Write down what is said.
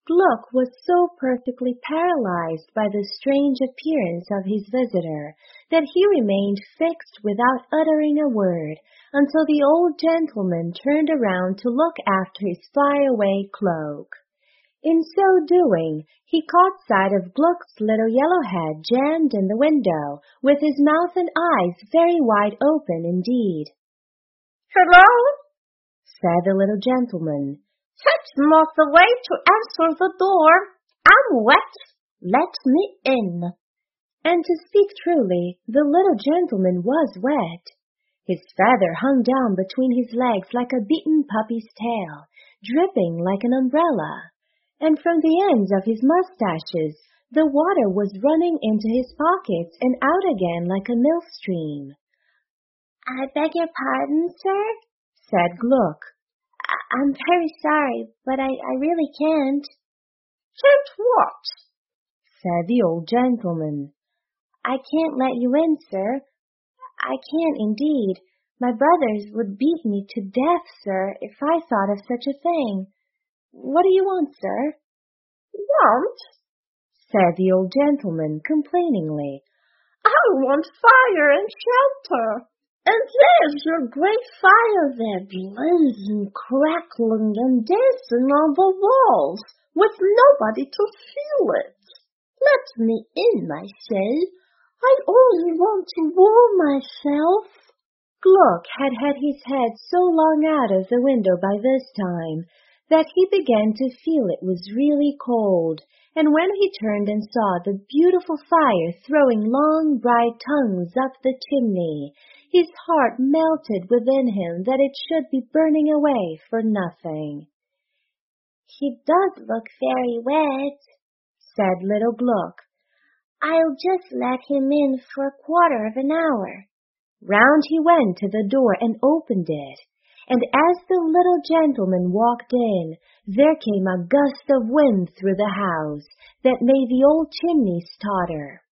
Gluck was so perfectly paralyzed by the strange appearance of his visitor that he remained fixed without uttering a word until the old gentleman turned around to look after his fly-away cloak. In so doing, he caught sight of Gluck's little yellow head jammed in the window, with his mouth and eyes very wide open indeed. "Hello," said the little gentleman. "That's not the way to answer the door. I'm wet. Let me in." And to speak truly, the little gentleman was wet. His feather hung down between his legs like a beaten puppy's tail, dripping like an umbrella, and from the ends of his mustaches the water was running into his pockets and out again like a mill stream. "I beg your pardon, sir," said Gluck. "I'm very sorry, but I really can't." "Can't what?" said the old gentleman. "I can't let you in, sir. I can't indeed. My brothers would beat me to death, sir, if I thought of such a thing. What do you want, sir?" "Want?" said the old gentleman complainingly. "I want fire and shelter. And there's your great fire there, blazing, crackling, and dancing on the walls, with nobody to feel it. Let me in, I say. I only want to warm myself." Gluck had had his head so long out of the window by this time that he began to feel it was really cold, and when he turned and saw the beautiful fire throwing long bright tongues up the chimney, his heart melted within him that it should be burning away for nothing. "He does look very wet," said little Gluck. "I'll just let him in for a quarter of an hour." Round he went to the door and opened it, and as the little gentleman walked in, there came a gust of wind through the house that made the old chimneys totter.